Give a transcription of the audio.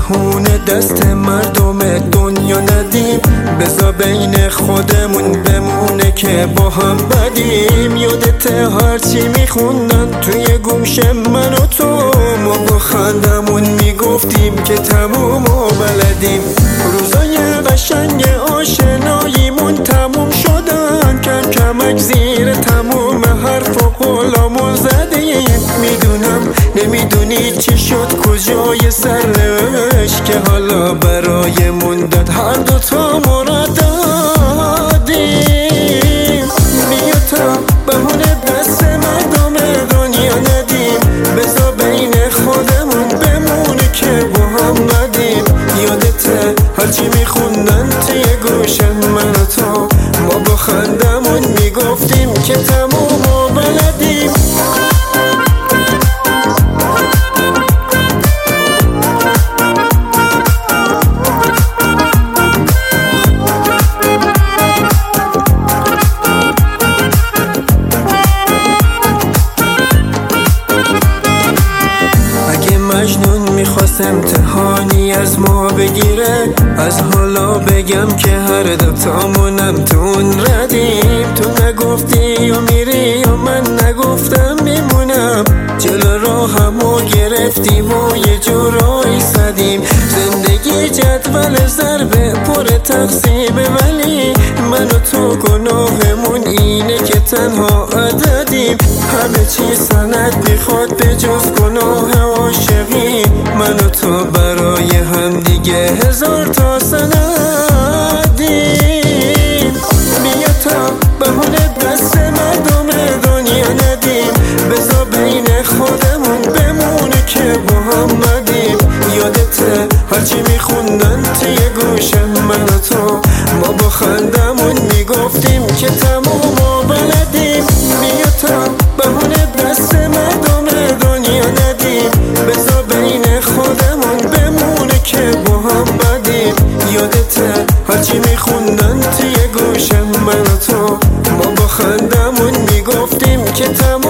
بهونه دست مردم دنیا ندیم. بذار بین خودمون بمونه که با هم بدیم. یادت هرچی میخوندن توی گوش من و تو، ما با خندمون میگفتیم که تموم و بلدیم. روزای قشنگ آشناییمون تموم شدن، کم کمک زیر تموم حرف و قولامون زدیم. میدونم نمیدونی چی شد کجای سرش، که حالا برای موندن هر دوتا مرا دادیم. بیا تا بهونه دست مردم دنیا ندیم. بذار بین خودمون بمونه که با هم ندیم. یادته هرچی میخوندن توی گوش من و تو، ما با خندمون میگفتیم که تموم و بلدیم. مجنون میخواست امتحانی از ما بگیره، از حالا بگم که هر دوتامونم تو اون ردیم. تو نگفتی و میری و من نگفتم میمونم، جلو راهمو گرفتیم و یه جورایی زدیم. زندگی جدول ضربه پر تقسیمه، ولی من و تو گناهمون اینه که تنها عددیم. همه چی سند میخواد به جز گناه عاشقی، من و تو برای هم دیگه هزار تا سندیم. بیا تا بهونه دست مردم دنیا ندیم. بذار بین خودمون بمونه که با هم ندیم. یادته هرچی میخوندن توی گوش من و تو، ما با خندمون میگفتیم که تموم و بلدیم. بیا تا بهونه دست مردم دنیا ندیم. بذار بین خودمون بمونه که با هم بدیم. یادته هرچی میخوندن توی گوش من و تو، ما با خندمون میگفتیم که تموم